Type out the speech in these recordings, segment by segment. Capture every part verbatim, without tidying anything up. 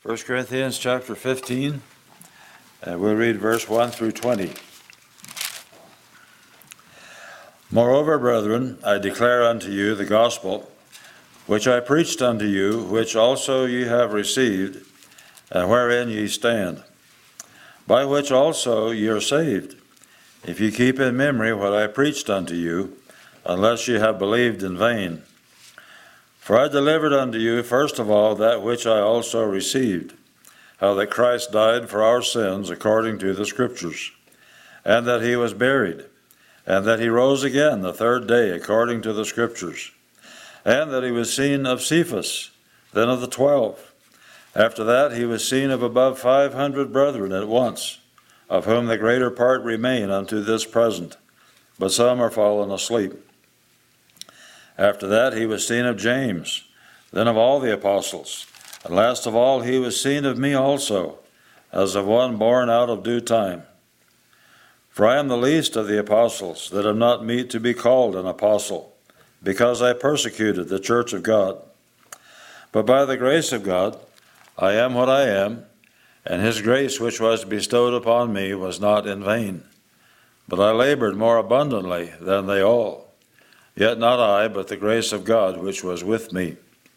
First Corinthians chapter fifteen, and we'll read verse one through twenty. Moreover, brethren, I declare unto you the gospel, which I preached unto you, which also ye have received, and wherein ye stand, by which also ye are saved, if ye keep in memory what I preached unto you, unless ye have believed in vain. For I delivered unto you first of all that which I also received, how that Christ died for our sins according to the Scriptures, and that he was buried, and that he rose again the third day according to the Scriptures, and that he was seen of Cephas, then of the twelve. After that he was seen of above five hundred brethren at once, of whom the greater part remain unto this present, but some are fallen asleep. After that he was seen of James, then of all the apostles. And last of all he was seen of me also, as of one born out of due time. For I am the least of the apostles, that am not meet to be called an apostle, because I persecuted the church of God. But by the grace of God I am what I am, and his grace which was bestowed upon me was not in vain. But I labored more abundantly than they all. Yet not I, but the grace of God which was with me.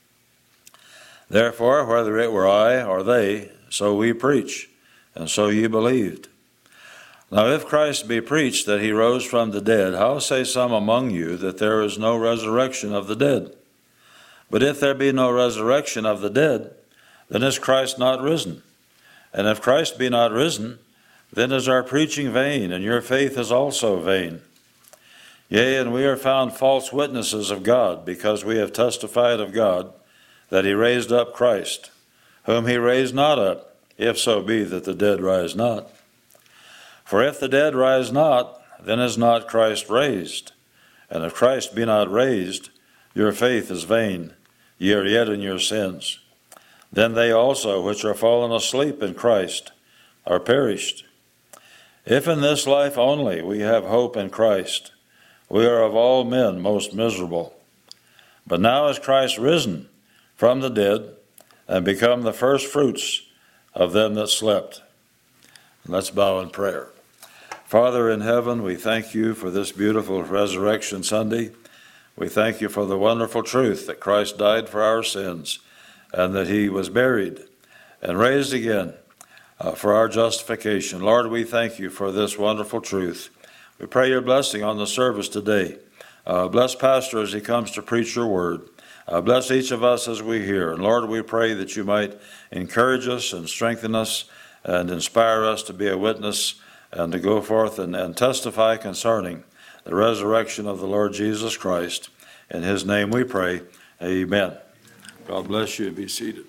Therefore, whether it were I or they, so we preach, and so ye believed. Now if Christ be preached that he rose from the dead, how say some among you that there is no resurrection of the dead? But if there be no resurrection of the dead, then is Christ not risen? And if Christ be not risen, then is our preaching vain, and your faith is also vain. Yea, and we are found false witnesses of God, because we have testified of God that he raised up Christ, whom he raised not up, if so be that the dead rise not. For if the dead rise not, then is not Christ raised. And if Christ be not raised, your faith is vain, ye are yet in your sins. Then they also which are fallen asleep in Christ are perished. If in this life only we have hope in Christ, we are of all men most miserable. But now is Christ risen from the dead, and become the first fruits of them that slept. Let's bow in prayer. Father in heaven, we thank you for this beautiful Resurrection Sunday. We thank you for the wonderful truth that Christ died for our sins, and that he was buried and raised again uh, for our justification. Lord, we thank you for this wonderful truth. We pray your blessing on the service today. Uh, bless Pastor as he comes to preach your word. Uh, bless each of us as we hear. And Lord, we pray that you might encourage us and strengthen us and inspire us to be a witness and to go forth and, and testify concerning the resurrection of the Lord Jesus Christ. In his name we pray. Amen. God bless you. Be seated.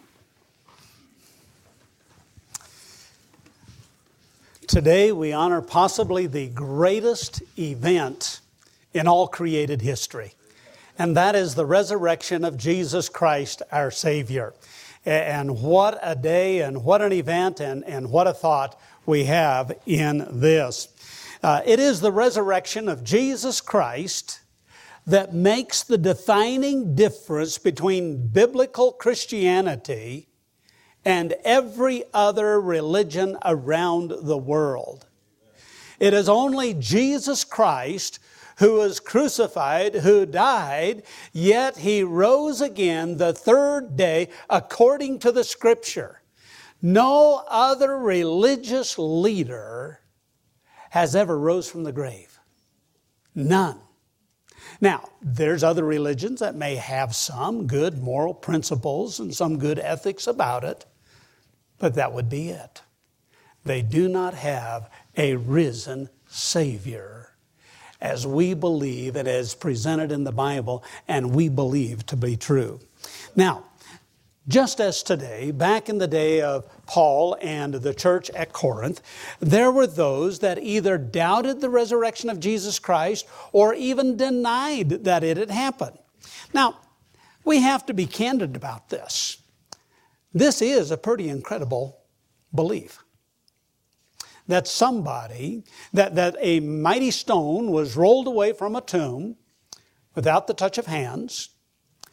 Today we honor possibly the greatest event in all created history, and that is the resurrection of Jesus Christ, our Savior. And what a day and what an event and, and what a thought we have in this. Uh, it is the resurrection of Jesus Christ that makes the defining difference between biblical Christianity and every other religion around the world. It is only Jesus Christ who was crucified, who died, yet he rose again the third day according to the Scripture. No other religious leader has ever rose from the grave. None. Now, there's other religions that may have some good moral principles and some good ethics about it, but that would be it. They do not have a risen Savior as we believe and as presented in the Bible and we believe to be true. Now, just as today, back in the day of Paul and the church at Corinth, there were those that either doubted the resurrection of Jesus Christ or even denied that it had happened. Now, we have to be candid about this. This is a pretty incredible belief. That somebody, that, that a mighty stone was rolled away from a tomb without the touch of hands,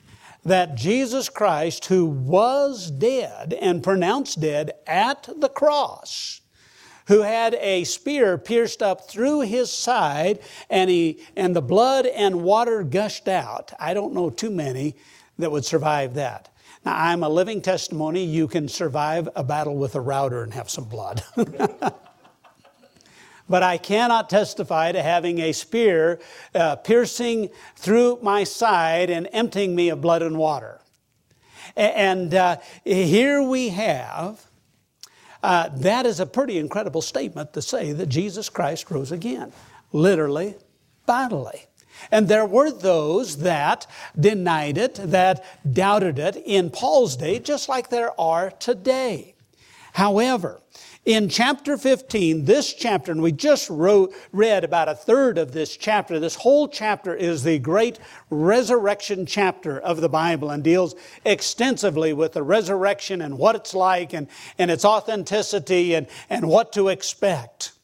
that Jesus Christ, who was dead and pronounced dead at the cross, who had a spear pierced up through his side, and he and the blood and water gushed out. I don't know too many that would survive that. Now, I'm a living testimony. You can survive a battle with a router and have some blood. But I cannot testify to having a spear uh, piercing through my side and emptying me of blood and water. And uh, here we have, uh, that is a pretty incredible statement to say that Jesus Christ rose again, literally, bodily. And there were those that denied it, that doubted it in Paul's day, just like there are today. However, in chapter fifteen, this chapter, and we just wrote, read about a third of this chapter. This whole chapter is the great resurrection chapter of the Bible and deals extensively with the resurrection and what it's like and, and its authenticity and, and what to expect.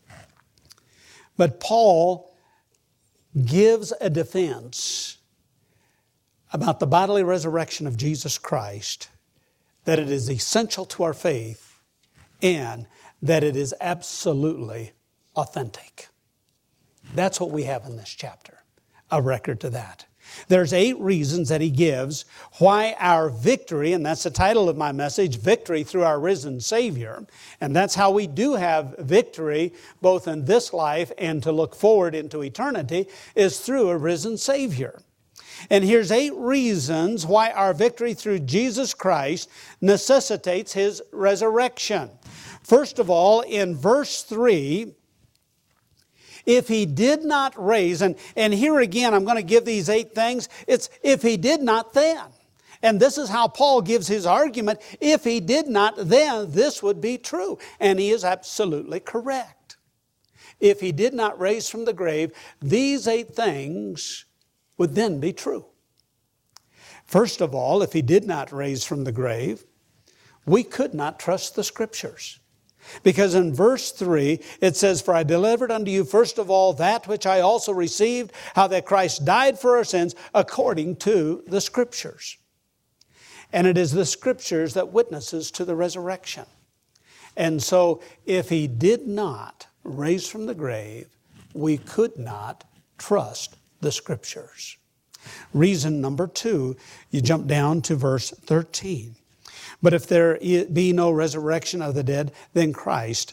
But Paul gives a defense about the bodily resurrection of Jesus Christ, that it is essential to our faith, and that it is absolutely authentic. That's what we have in this chapter, a record to that. There's eight reasons that he gives why our victory, and that's the title of my message, Victory Through Our Risen Savior. And that's how we do have victory, both in this life and to look forward into eternity, is through a risen Savior. And here's eight reasons why our victory through Jesus Christ necessitates His resurrection. First of all, in verse three, if He did not raise, and, and here again I'm going to give these eight things, it's if He did not then. And this is how Paul gives his argument. If He did not then, this would be true. And he is absolutely correct. If He did not raise from the grave, these eight things would then be true. First of all, if He did not raise from the grave, we could not trust the Scriptures. Because in verse three, it says, "For I delivered unto you first of all that which I also received, how that Christ died for our sins according to the Scriptures." And it is the Scriptures that witnesses to the resurrection. And so, if He did not raise from the grave, we could not trust the Scriptures. Reason number two, you jump down to verse thirteen. "But if there be no resurrection of the dead, then Christ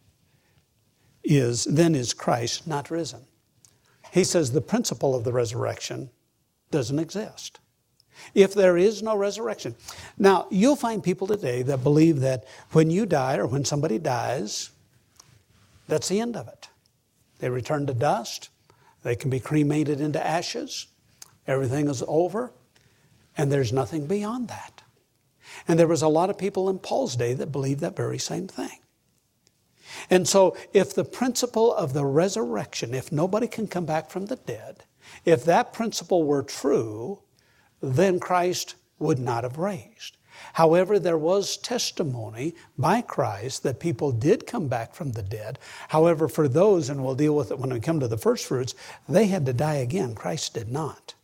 is, then is Christ not risen." He says the principle of the resurrection doesn't exist. If there is no resurrection. Now, you'll find people today that believe that when you die or when somebody dies, that's the end of it. They return to dust. They can be cremated into ashes. Everything is over. And there's nothing beyond that. And there was a lot of people in Paul's day that believed that very same thing. And so if the principle of the resurrection, if nobody can come back from the dead, if that principle were true, then Christ would not have raised. However, there was testimony by Christ that people did come back from the dead. However, for those, and we'll deal with it when we come to the first fruits, they had to die again. Christ did not.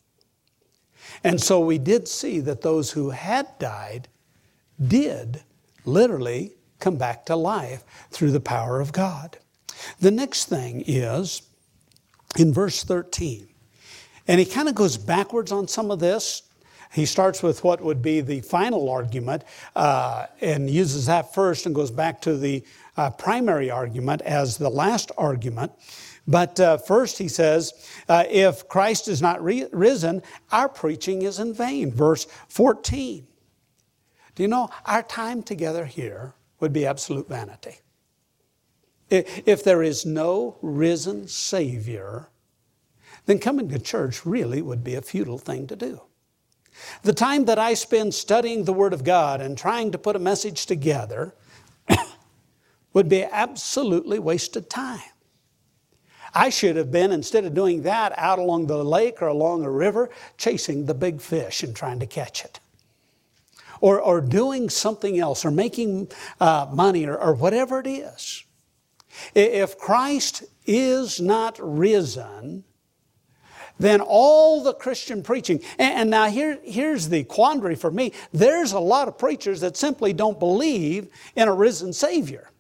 And so we did see that those who had died did literally come back to life through the power of God. The next thing is in verse thirteen. And he kind of goes backwards on some of this. He starts with what would be the final argument uh, and uses that first and goes back to the uh, primary argument as the last argument. But uh, first he says, uh, if Christ is not re- risen, our preaching is in vain. Verse fourteen. Do you know, our time together here would be absolute vanity. If, if there is no risen Savior, then coming to church really would be a futile thing to do. The time that I spend studying the Word of God and trying to put a message together would be absolutely wasted time. I should have been, instead of doing that, out along the lake or along a river, chasing the big fish and trying to catch it. Or, or doing something else, or making uh, money, or, or whatever it is. If Christ is not risen, then all the Christian preaching, and, and now here, here's the quandary for me. There's a lot of preachers that simply don't believe in a risen Savior.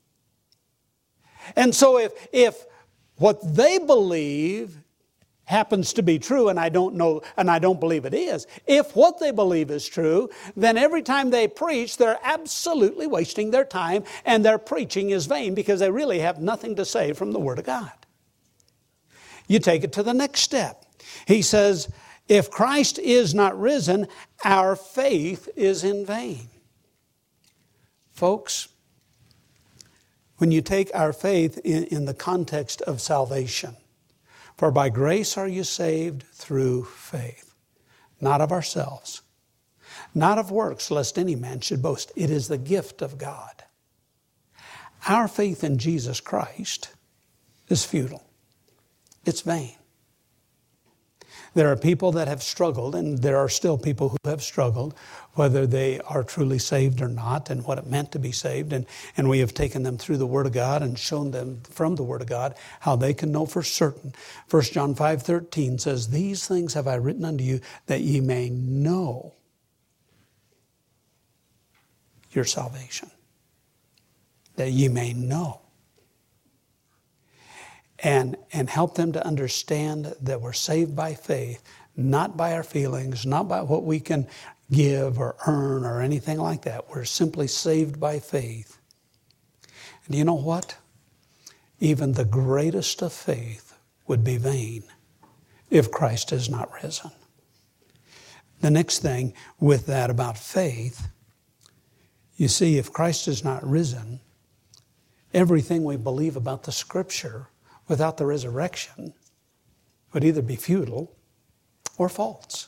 And so if, if what they believe happens to be true, and I don't know, and I don't believe it is, if what they believe is true, then every time they preach, they're absolutely wasting their time, and their preaching is vain because they really have nothing to say from the Word of God. You take it to the next step. He says, if Christ is not risen, our faith is in vain. Folks, when you take our faith in, in the context of salvation, for by grace are you saved through faith, not of ourselves, not of works, lest any man should boast. It is the gift of God. Our faith in Jesus Christ is futile. It's vain. There are people that have struggled, and there are still people who have struggled, whether they are truly saved or not, and what it meant to be saved. And, and we have taken them through the Word of God and shown them from the Word of God how they can know for certain. First John five thirteen says, these things have I written unto you, that ye may know your salvation. That ye may know. And, and help them to understand that we're saved by faith, not by our feelings, not by what we can give or earn or anything like that. We're simply saved by faith. And you know what? Even the greatest of faith would be vain if Christ is not risen. The next thing with that about faith, you see, if Christ is not risen, everything we believe about the Scripture without the resurrection would either be futile or false.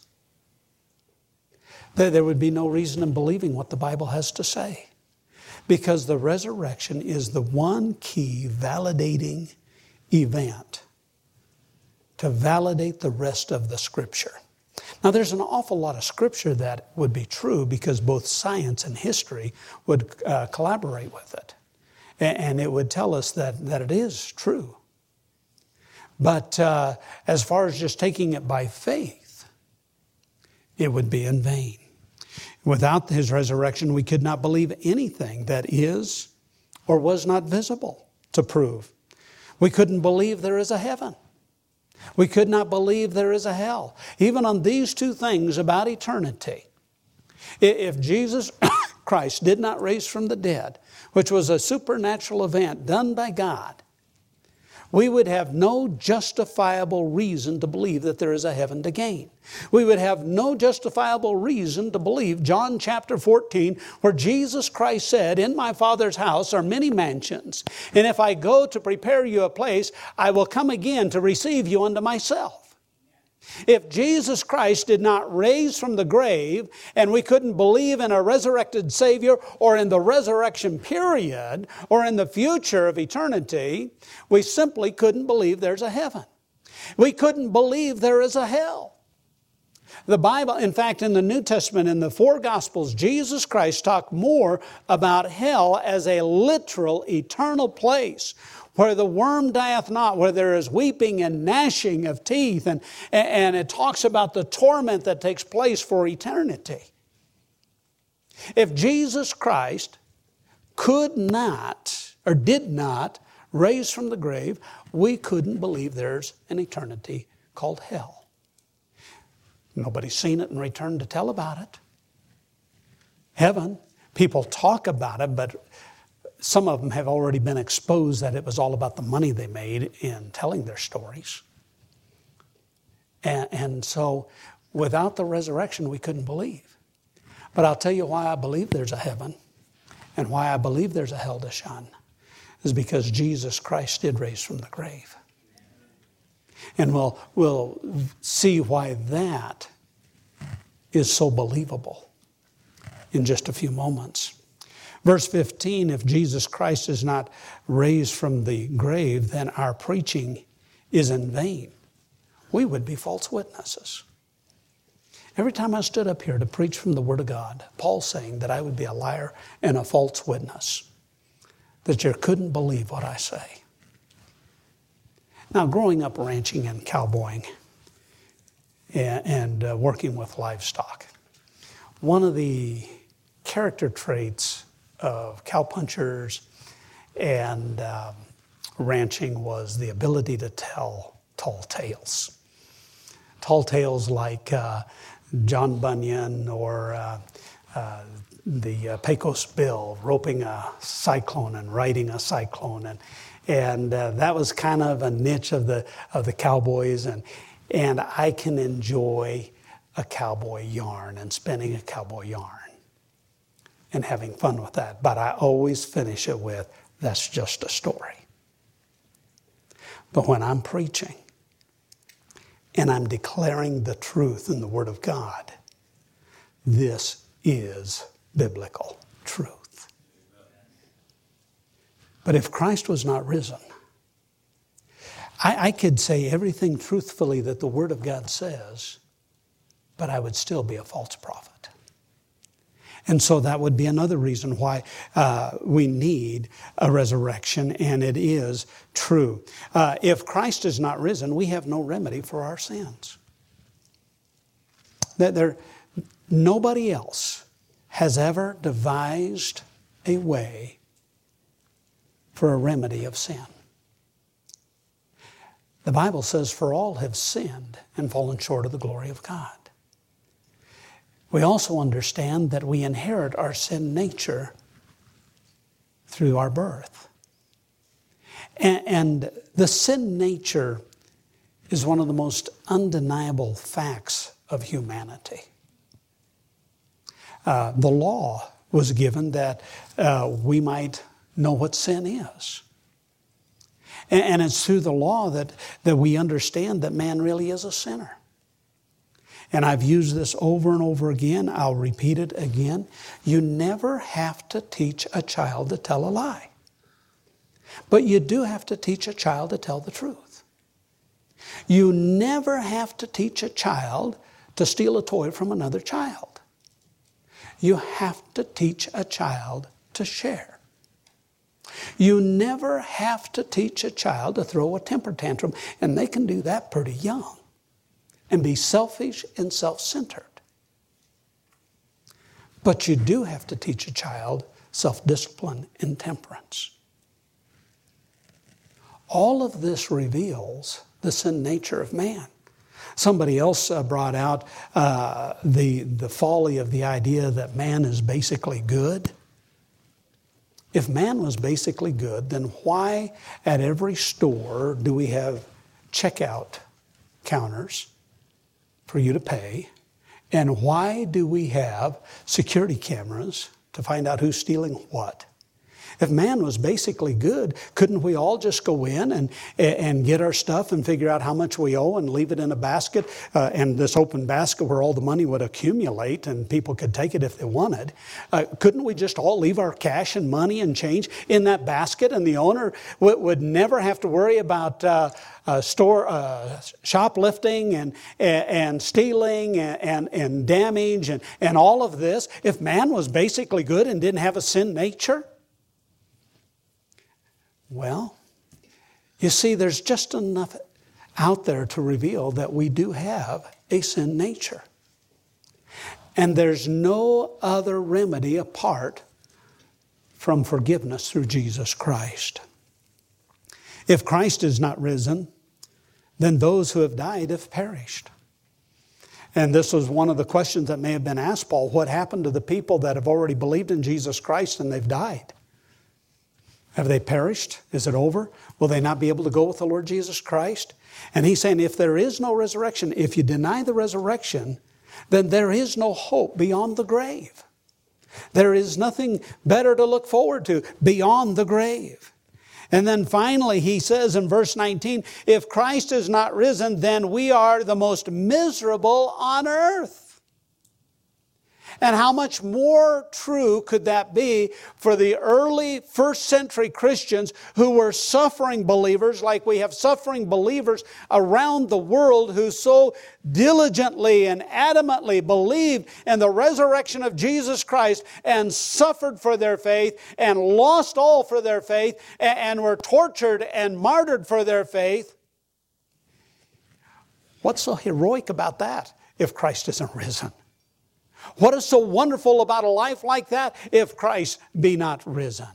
There would be no reason in believing what the Bible has to say, because the resurrection is the one key validating event to validate the rest of the Scripture. Now, there's an awful lot of Scripture that would be true because both science and history would uh, collaborate with it, and it would tell us that, that it is true. But uh, as far as just taking it by faith, it would be in vain. Without His resurrection, we could not believe anything that is or was not visible to prove. We couldn't believe there is a heaven. We could not believe there is a hell. Even on these two things about eternity, if Jesus Christ did not raise from the dead, which was a supernatural event done by God, we would have no justifiable reason to believe that there is a heaven to gain. We would have no justifiable reason to believe John chapter fourteen, where Jesus Christ said, in my Father's house are many mansions, and if I go to prepare you a place, I will come again to receive you unto myself. If Jesus Christ did not raise from the grave, and we couldn't believe in a resurrected Savior or in the resurrection period or in the future of eternity, we simply couldn't believe there's a heaven. We couldn't believe there is a hell. The Bible, in fact, in the New Testament, in the four Gospels, Jesus Christ talked more about hell as a literal, eternal place where the worm dieth not, where there is weeping and gnashing of teeth. And, and it talks about the torment that takes place for eternity. If Jesus Christ could not, or did not, raise from the grave, we couldn't believe there's an eternity called hell. Nobody's seen it and returned to tell about it. Heaven, people talk about it, but some of them have already been exposed that it was all about the money they made in telling their stories. And, and so without the resurrection, we couldn't believe. But I'll tell you why I believe there's a heaven and why I believe there's a hell to shun is because Jesus Christ did raise from the grave. And we'll, we'll see why that is so believable in just a few moments. Verse fifteen, if Jesus Christ is not raised from the grave, then our preaching is in vain. We would be false witnesses. Every time I stood up here to preach from the Word of God, Paul's saying that I would be a liar and a false witness, that you couldn't believe what I say. Now, growing up ranching and cowboying, and, and uh, working with livestock. One of the character traits of cowpunchers and um, ranching was the ability to tell tall tales. Tall tales like uh, John Bunyan or uh, uh, the uh, Pecos Bill roping a cyclone and riding a cyclone, and and uh, that was kind of a niche of the of the cowboys, and and I can enjoy a cowboy yarn and spinning a cowboy yarn and having fun with that. But I always finish it with, that's just a story. But when I'm preaching and I'm declaring the truth in the Word of God, this is biblical truth. But if Christ was not risen, I, I could say everything truthfully that the Word of God says, but I would still be a false prophet. And so that would be another reason why uh, we need a resurrection, and it is true. Uh, if Christ is not risen, we have no remedy for our sins. That there, nobody else has ever devised a way for a remedy of sin. The Bible says, for all have sinned and fallen short of the glory of God. We also understand that we inherit our sin nature through our birth. And, and the sin nature is one of the most undeniable facts of humanity. Uh, the law was given that uh, we might know what sin is. And, and it's through the law that, that we understand that man really is a sinner. And I've used this over and over again. I'll repeat it again. You never have to teach a child to tell a lie. But you do have to teach a child to tell the truth. You never have to teach a child to steal a toy from another child. You have to teach a child to share. You never have to teach a child to throw a temper tantrum, and they can do that pretty young and be selfish and self-centered. But you do have to teach a child self-discipline and temperance. All of this reveals the sin nature of man. Somebody else uh, brought out uh, the, the folly of the idea that man is basically good. If man was basically good, then why at every store do we have checkout counters for you to pay? And why do we have security cameras to find out who's stealing what? If man was basically good, couldn't we all just go in and, and get our stuff and figure out how much we owe and leave it in a basket, uh, and this open basket where all the money would accumulate and people could take it if they wanted? Uh, couldn't we just all leave our cash and money and change in that basket, and the owner w- would never have to worry about uh, uh, store uh, shoplifting and, and, and stealing and, and, and damage and, and all of this if man was basically good and didn't have a sin nature? Well, you see, there's just enough out there to reveal that we do have a sin nature. And there's no other remedy apart from forgiveness through Jesus Christ. If Christ is not risen, then those who have died have perished. And this was one of the questions that may have been asked Paul. What happened to the people that have already believed in Jesus Christ and they've died? Have they perished? Is it over? Will they not be able to go with the Lord Jesus Christ? And he's saying if there is no resurrection, if you deny the resurrection, then there is no hope beyond the grave. There is nothing better to look forward to beyond the grave. And then finally he says in verse nineteen, if Christ is not risen, then we are the most miserable on earth. And how much more true could that be for the early first century Christians who were suffering believers, like we have suffering believers around the world who so diligently and adamantly believed in the resurrection of Jesus Christ and suffered for their faith and lost all for their faith and were tortured and martyred for their faith. What's so heroic about that if Christ isn't risen? What is so wonderful about a life like that if Christ be not risen?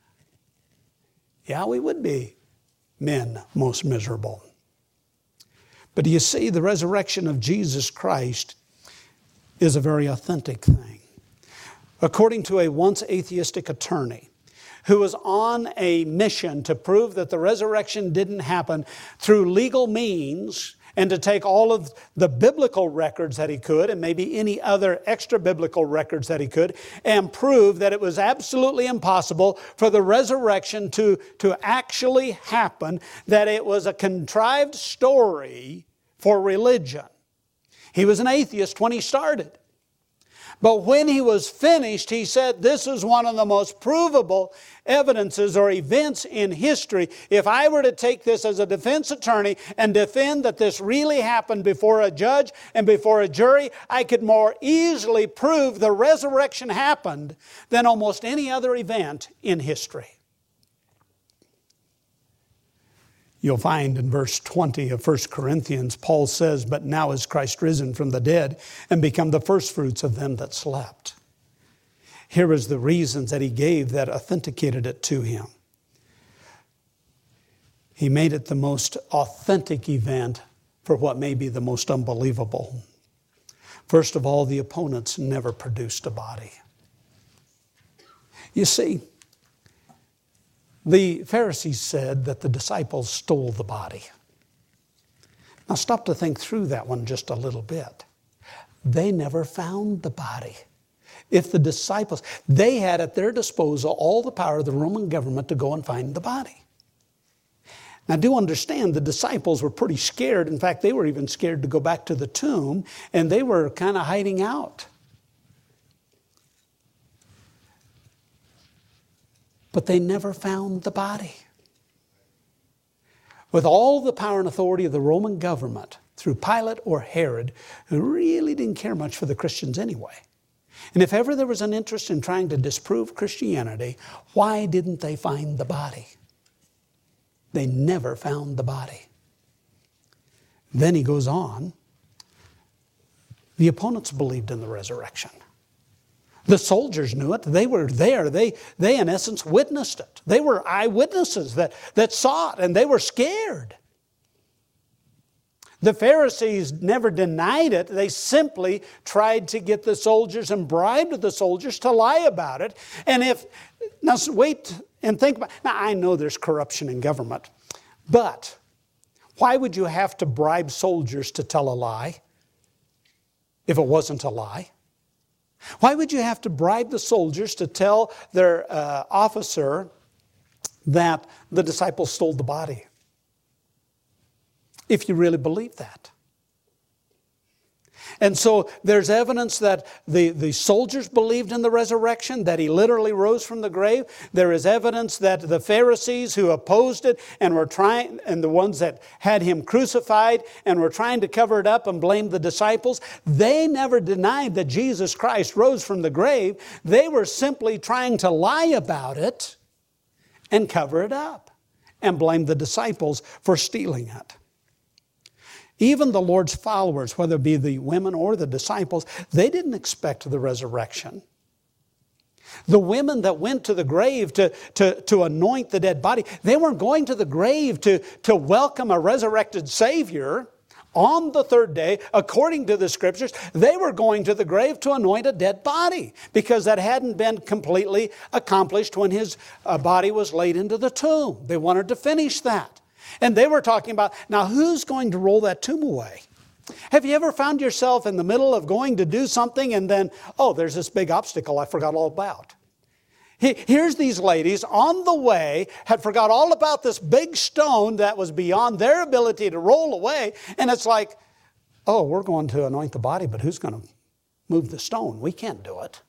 Yeah, we would be men most miserable. But do you see, the resurrection of Jesus Christ is a very authentic thing. According to a once atheistic attorney who was on a mission to prove that the resurrection didn't happen through legal means, and to take all of the biblical records that he could, and maybe any other extra biblical records that he could, and prove that it was absolutely impossible for the resurrection to, to actually happen, that it was a contrived story for religion. He was an atheist when he started. But when he was finished, he said, this is one of the most provable evidences or events in history. If I were to take this as a defense attorney and defend that this really happened before a judge and before a jury, I could more easily prove the resurrection happened than almost any other event in history. You'll find in verse twenty of First Corinthians, Paul says, but now is Christ risen from the dead and become the firstfruits of them that slept. Here is the reasons that he gave that authenticated it to him. He made it the most authentic event for what may be the most unbelievable. First of all, the opponents never produced a body. You see, the Pharisees said that the disciples stole the body. Now stop to think through that one just a little bit. They never found the body. If the disciples, they had at their disposal all the power of the Roman government to go and find the body. Now do understand, the disciples were pretty scared. In fact, they were even scared to go back to the tomb, and they were kind of hiding out. But they never found the body. With all the power and authority of the Roman government, through Pilate or Herod, who really didn't care much for the Christians anyway. And if ever there was an interest in trying to disprove Christianity, why didn't they find the body? They never found the body. Then he goes on. The opponents believed in the resurrection. The soldiers knew it. They were there. They, they in essence, witnessed it. They were eyewitnesses that, that saw it, and they were scared. The Pharisees never denied it. They simply tried to get the soldiers and bribed the soldiers to lie about it. And if, now wait and think about, now I know there's corruption in government, but why would you have to bribe soldiers to tell a lie if it wasn't a lie? Why would you have to bribe the soldiers to tell their uh, officer that the disciples stole the body? If you really believe that. And so there's evidence that the, the soldiers believed in the resurrection, that he literally rose from the grave. There is evidence that the Pharisees who opposed it and were trying, and the ones that had him crucified and were trying to cover it up and blame the disciples, they never denied that Jesus Christ rose from the grave. They were simply trying to lie about it and cover it up and blame the disciples for stealing it. Even the Lord's followers, whether it be the women or the disciples, they didn't expect the resurrection. The women that went to the grave to, to, to anoint the dead body, they weren't going to the grave to, to welcome a resurrected Savior on the third day, according to the Scriptures. They were going to the grave to anoint a dead body because that hadn't been completely accomplished when his uh, body was laid into the tomb. They wanted to finish that. And they were talking about, now who's going to roll that tomb away? Have you ever found yourself in the middle of going to do something and then, oh, there's this big obstacle I forgot all about? Here's these ladies on the way, had forgot all about this big stone that was beyond their ability to roll away. And it's like, oh, we're going to anoint the body, but who's going to move the stone? We can't do it.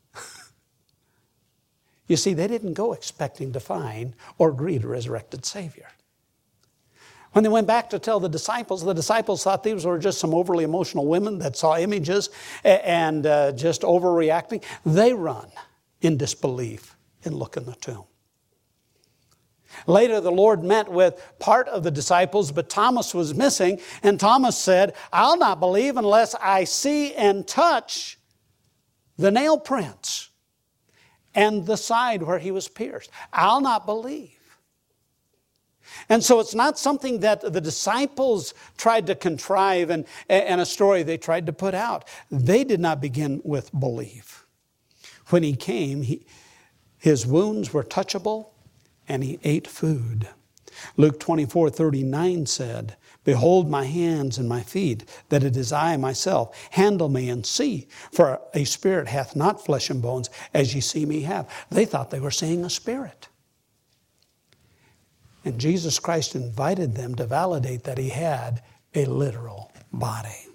You see, they didn't go expecting to find or greet a resurrected Savior. When they went back to tell the disciples, the disciples thought these were just some overly emotional women that saw images and uh, just overreacting. They run in disbelief and look in the tomb. Later, the Lord met with part of the disciples, but Thomas was missing. And Thomas said, I'll not believe unless I see and touch the nail prints and the side where he was pierced. I'll not believe. And so it's not something that the disciples tried to contrive and, and a story they tried to put out. They did not begin with belief. When he came, he, his wounds were touchable, and he ate food. Luke twenty-four thirty-nine said, Behold my hands and my feet, that it is I myself. Handle me and see, for a spirit hath not flesh and bones, as ye see me have. They thought they were seeing a spirit. And Jesus Christ invited them to validate that he had a literal body.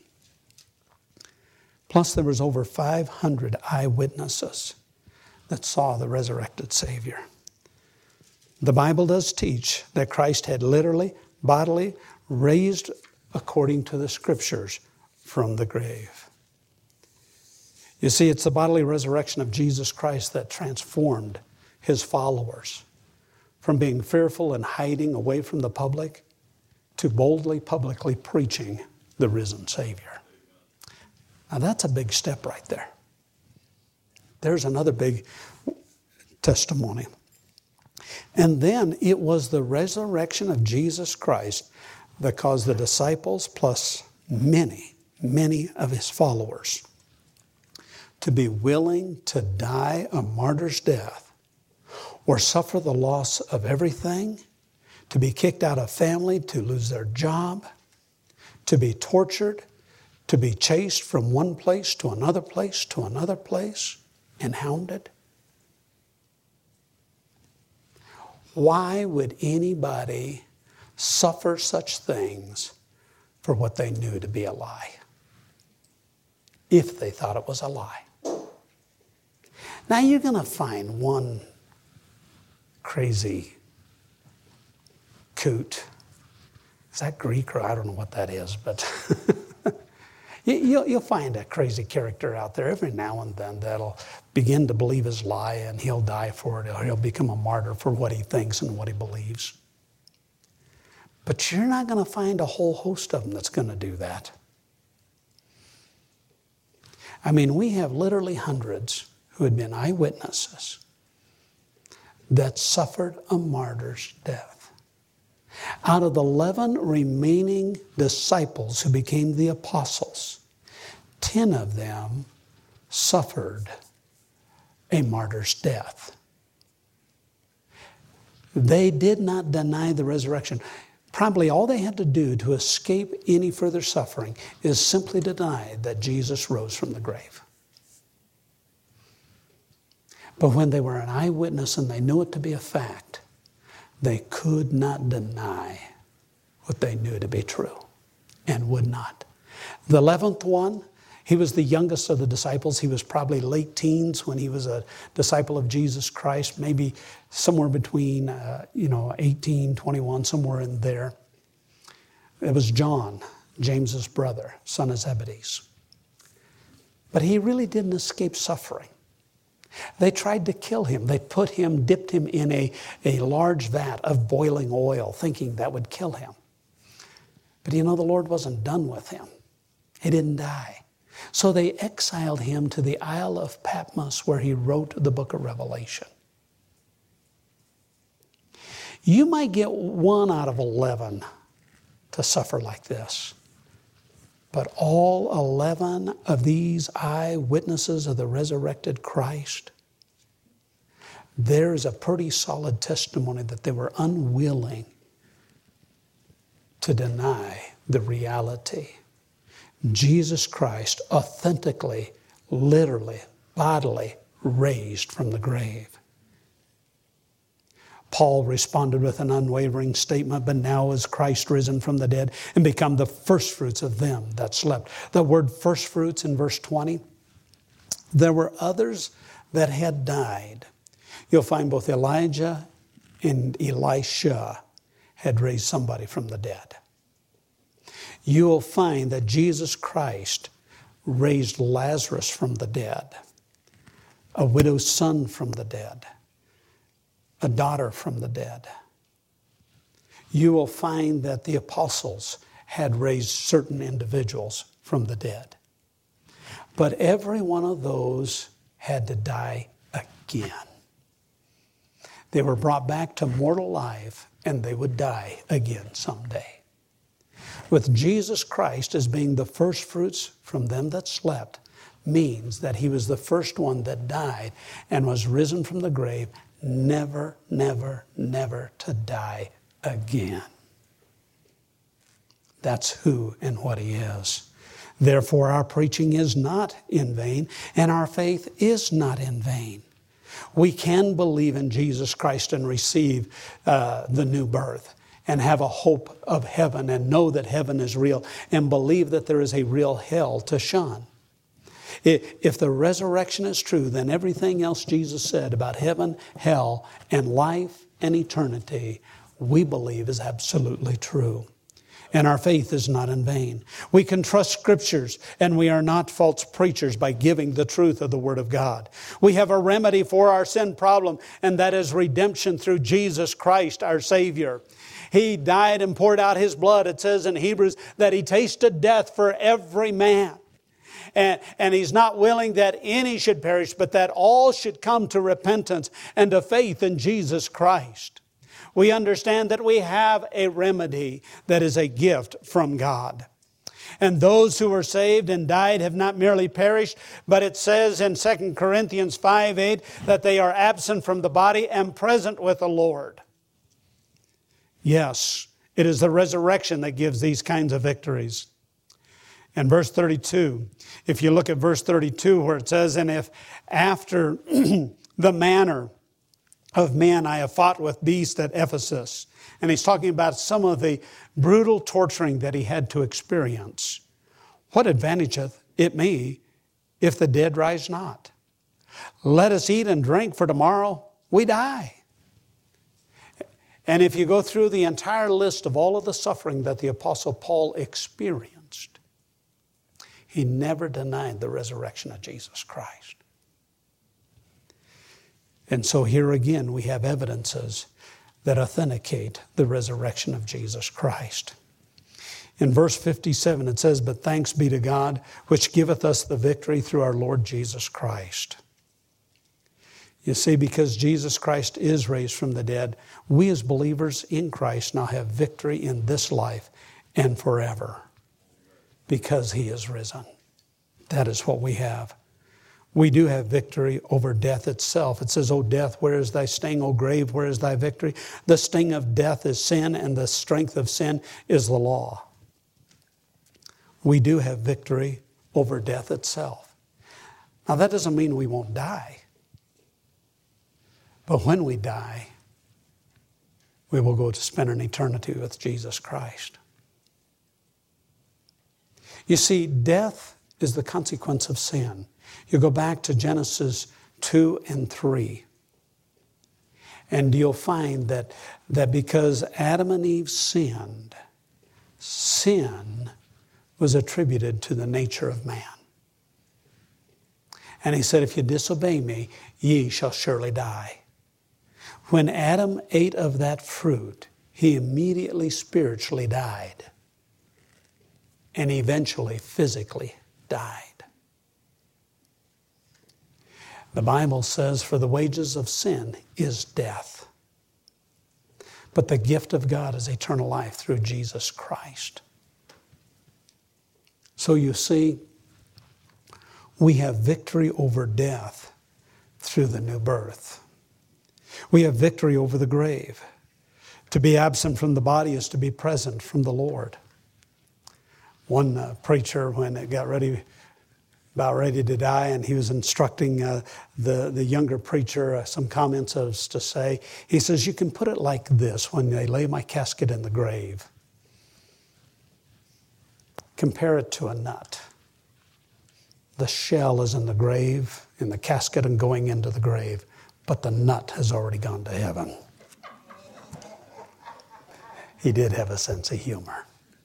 Plus there was over five hundred eyewitnesses that saw the resurrected Savior. The Bible does teach that Christ had literally, bodily, raised according to the Scriptures from the grave. You see, it's the bodily resurrection of Jesus Christ that transformed his followers from being fearful and hiding away from the public to boldly, publicly preaching the risen Savior. Now that's a big step right there. There's another big testimony. And then it was the resurrection of Jesus Christ that caused the disciples, plus many, many of his followers, to be willing to die a martyr's death or suffer the loss of everything, to be kicked out of family, to lose their job, to be tortured, to be chased from one place to another place to another place and hounded. Why would anybody suffer such things for what they knew to be a lie, if they thought it was a lie? Now you're going to find one crazy coot. Is that Greek or I don't know what that is, but you'll, you'll find a crazy character out there every now and then that'll begin to believe his lie and he'll die for it or he'll become a martyr for what he thinks and what he believes. But you're not going to find a whole host of them that's going to do that. I mean, we have literally hundreds who had been eyewitnesses that suffered a martyr's death. Out of the eleven remaining disciples who became the apostles, ten of them suffered a martyr's death. They did not deny the resurrection. Probably all they had to do to escape any further suffering is simply to deny that Jesus rose from the grave. But when they were an eyewitness and they knew it to be a fact, they could not deny what they knew to be true and would not. The eleventh one, he was the youngest of the disciples. He was probably late teens when he was a disciple of Jesus Christ, maybe somewhere between, uh, you know, eighteen, twenty-one, somewhere in there. It was John, James's brother, son of Zebedee. But he really didn't escape suffering. They tried to kill him. They put him, dipped him in a, a large vat of boiling oil, thinking that would kill him. But you know, the Lord wasn't done with him. He didn't die. So they exiled him to the Isle of Patmos, where he wrote the book of Revelation. You might get one out of eleven to suffer like this. But all eleven of these eyewitnesses of the resurrected Christ, there's a pretty solid testimony that they were unwilling to deny the reality. Jesus Christ authentically, literally, bodily raised from the grave. Paul responded with an unwavering statement, but now is Christ risen from the dead and become the firstfruits of them that slept. The word firstfruits in verse twenty, there were others that had died. You'll find both Elijah and Elisha had raised somebody from the dead. You will find that Jesus Christ raised Lazarus from the dead, a widow's son from the dead, a daughter from the dead. you will find that the apostles had raised certain individuals from the dead. But every one of those had to die again. They were brought back to mortal life, and they would die again someday. With Jesus Christ as being the first fruits from them that slept, means that he was the first one that died and was risen from the grave, never, never, never to die again. That's who and what he is. Therefore, our preaching is not in vain, and our faith is not in vain. We can believe in Jesus Christ and receive uh, the new birth and have a hope of heaven and know that heaven is real and believe that there is a real hell to shun. If the resurrection is true, then everything else Jesus said about heaven, hell, and life and eternity, we believe is absolutely true. And our faith is not in vain. We can trust Scriptures, and we are not false preachers by giving the truth of the Word of God. We have a remedy for our sin problem, and that is redemption through Jesus Christ, our Savior. He died and poured out His blood. It says in Hebrews that He tasted death for every man. And, and He's not willing that any should perish, but that all should come to repentance and to faith in Jesus Christ. We understand that we have a remedy that is a gift from God. And those who were saved and died have not merely perished, but it says in Second Corinthians five eight that they are absent from the body and present with the Lord. Yes, it is the resurrection that gives these kinds of victories. And verse thirty-two, if you look at verse thirty-two where it says, and if after the manner of men I have fought with beasts at Ephesus. And he's talking about some of the brutal torturing that he had to experience. What advantageth it me if the dead rise not? Let us eat and drink, for tomorrow we die. And if you go through the entire list of all of the suffering that the Apostle Paul experienced, he never denied the resurrection of Jesus Christ. And so here again we have evidences that authenticate the resurrection of Jesus Christ. In verse fifty-seven it says, but thanks be to God, which giveth us the victory through our Lord Jesus Christ. You see, because Jesus Christ is raised from the dead, we as believers in Christ now have victory in this life and forever. Because He is risen. That is what we have. We do have victory over death itself. It says, O death, where is thy sting? O grave, where is thy victory? The sting of death is sin, and the strength of sin is the law. We do have victory over death itself. Now that doesn't mean we won't die. But when we die, we will go to spend an eternity with Jesus Christ. You see, death is the consequence of sin. You go back to Genesis two and three. And you'll find that, that because Adam and Eve sinned, sin was attributed to the nature of man. And He said, if you disobey me, ye shall surely die. When Adam ate of that fruit, he immediately spiritually died. And eventually physically died. The Bible says, for the wages of sin is death. But the gift of God is eternal life through Jesus Christ. So you see, we have victory over death through the new birth. We have victory over the grave. To be absent from the body is to be present from the Lord. One uh, preacher, when it got ready, about ready to die, and he was instructing uh, the, the younger preacher uh, some comments as to say, he says, you can put it like this when they lay my casket in the grave. Compare it to a nut. The shell is in the grave, in the casket and going into the grave, but the nut has already gone to heaven. He did have a sense of humor.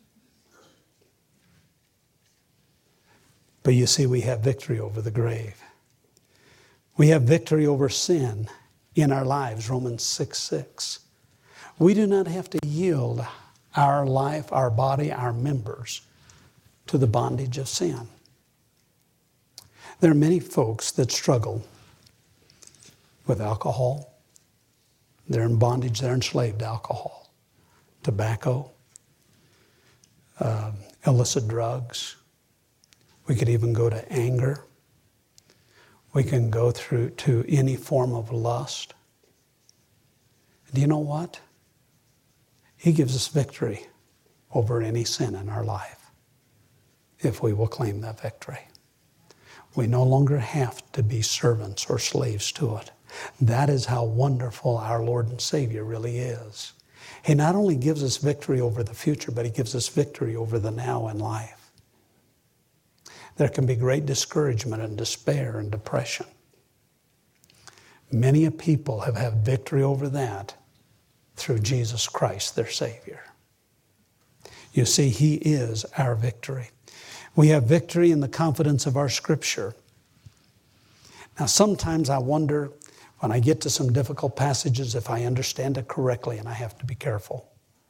But you see, we have victory over the grave. We have victory over sin in our lives, Romans six six. We do not have to yield our life, our body, our members to the bondage of sin. There are many folks that struggle with alcohol. They're in bondage, they're enslaved to alcohol, tobacco, uh, illicit drugs. We could even go to anger. We can go through to any form of lust. Do you know what? He gives us victory over any sin in our life if we will claim that victory. We no longer have to be servants or slaves to it. That is how wonderful our Lord and Savior really is. He not only gives us victory over the future, but He gives us victory over the now in life. There can be great discouragement and despair and depression. Many a people have had victory over that through Jesus Christ, their Savior. You see, He is our victory. We have victory in the confidence of our Scripture. Now, sometimes I wonder, when I get to some difficult passages, if I understand it correctly, and I have to be careful.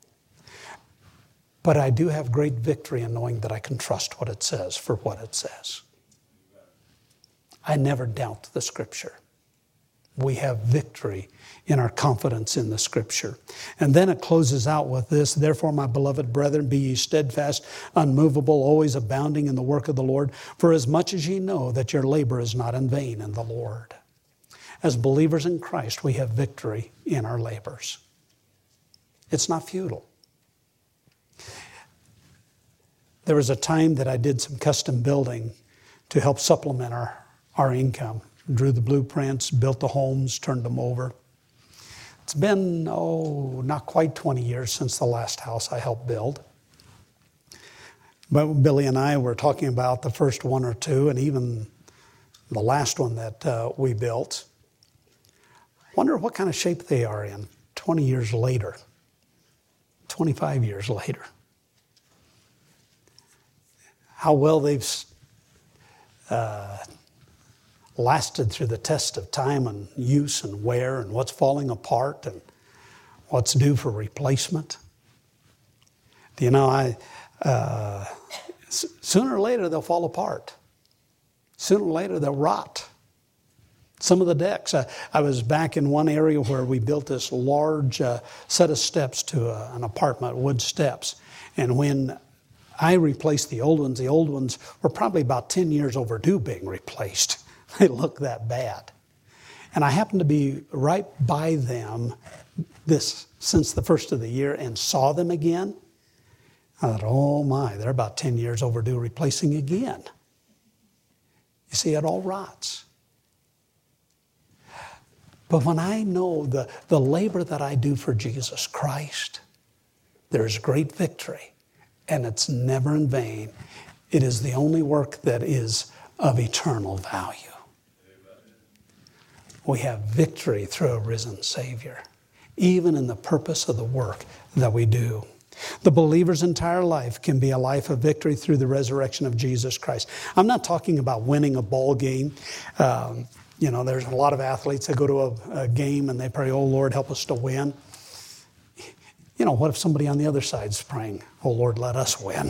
But I do have great victory in knowing that I can trust what it says for what it says. I never doubt the Scripture. We have victory in our confidence in the Scripture. And then it closes out with this, therefore, my beloved brethren, be ye steadfast, unmovable, always abounding in the work of the Lord, for as much as ye know that your labor is not in vain in the Lord. As believers in Christ, we have victory in our labors. It's not futile. There was a time that I did some custom building to help supplement our, our income. Drew the blueprints, built the homes, turned them over. It's been, oh, not quite twenty years since the last house I helped build. But Billy and I were talking about the first one or two, and even the last one that uh, we built. Wonder what kind of shape they are in twenty years later, twenty-five years later. How well they've uh, lasted through the test of time and use and wear, and what's falling apart and what's due for replacement. Do you know, I uh, s- sooner or later they'll fall apart. Sooner or later they'll rot. Some of the decks, uh, I was back in one area where we built this large uh, set of steps to a, an apartment, wood steps. And when I replaced the old ones, the old ones were probably about ten years overdue being replaced. They look that bad. And I happened to be right by them this since the first of the year and saw them again. I thought, oh my, they're about ten years overdue replacing again. You see, it all rots. But when I know the, the labor that I do for Jesus Christ, there's great victory, and it's never in vain. It is the only work that is of eternal value. We have victory through a risen Savior, even in the purpose of the work that we do. The believer's entire life can be a life of victory through the resurrection of Jesus Christ. I'm not talking about winning a ball game. Um, you know, there's a lot of athletes that go to a, a game and they pray, oh, Lord, help us to win. You know, what if somebody on the other side's praying, oh, Lord, let us win?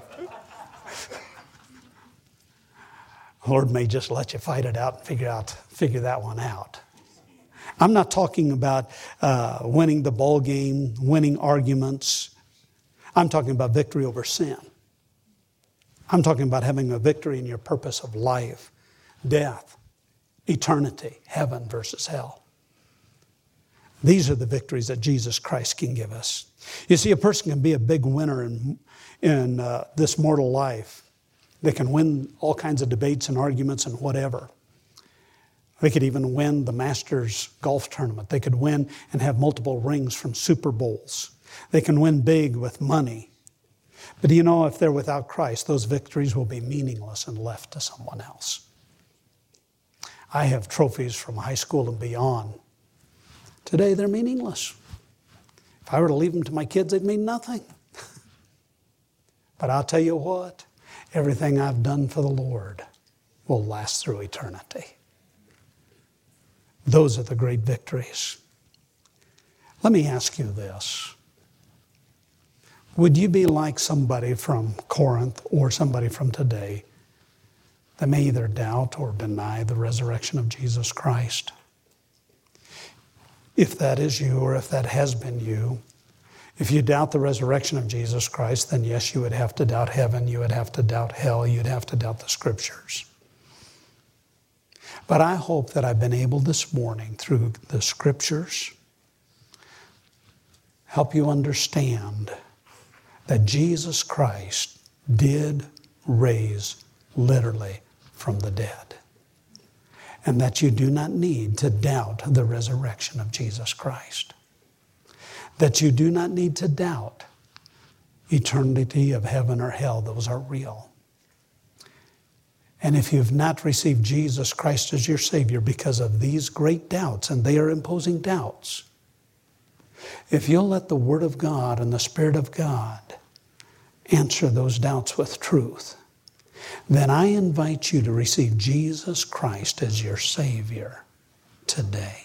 Lord may just let you fight it out and figure out, figure that one out. I'm not talking about uh, winning the ball game, winning arguments. I'm talking about victory over sin. I'm talking about having a victory in your purpose of life, death, eternity, heaven versus hell. These are the victories that Jesus Christ can give us. You see, a person can be a big winner in, in uh, this mortal life. They can win all kinds of debates and arguments and whatever. They could even win the Masters golf tournament. They could win and have multiple rings from Super Bowls. They can win big with money. But do you know, if they're without Christ, those victories will be meaningless and left to someone else. I have trophies from high school and beyond. Today, they're meaningless. If I were to leave them to my kids, they'd mean nothing. But I'll tell you what, everything I've done for the Lord will last through eternity. Those are the great victories. Let me ask you this. Would you be like somebody from Corinth or somebody from today that may either doubt or deny the resurrection of Jesus Christ? If that is you, or if that has been you, if you doubt the resurrection of Jesus Christ, then yes, you would have to doubt heaven, you would have to doubt hell, you'd have to doubt the Scriptures. But I hope that I've been able this morning through the Scriptures help you understand that Jesus Christ did raise literally from the dead, and that you do not need to doubt the resurrection of Jesus Christ, that you do not need to doubt eternity of heaven or hell. Those are real. And if you've not received Jesus Christ as your Savior because of these great doubts, and they are imposing doubts, if you'll let the Word of God and the Spirit of God answer those doubts with truth, then I invite you to receive Jesus Christ as your Savior today,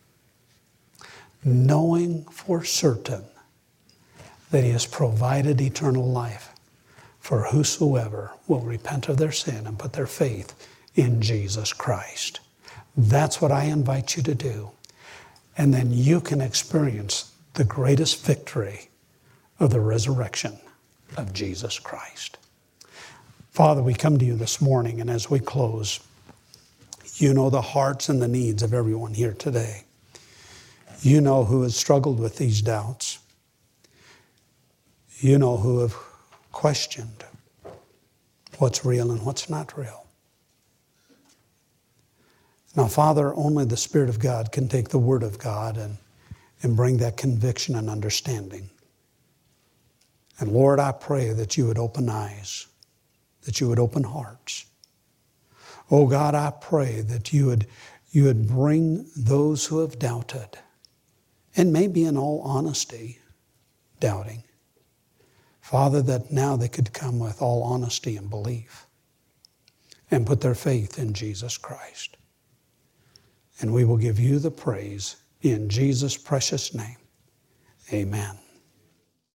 knowing for certain that He has provided eternal life for whosoever will repent of their sin and put their faith in Jesus Christ. That's what I invite you to do. And then you can experience the greatest victory of the resurrection of Jesus Christ. Father, we come to you this morning, and as we close, you know the hearts and the needs of everyone here today. You know who has struggled with these doubts. You know who have questioned what's real and what's not real. Now, Father, only the Spirit of God can take the Word of God and, and bring that conviction and understanding. And Lord, I pray that you would open eyes, that you would open hearts. Oh God, I pray that you would, you would bring those who have doubted, and maybe in all honesty, doubting. Father, that now they could come with all honesty and belief and put their faith in Jesus Christ. And we will give you the praise in Jesus' precious name. Amen.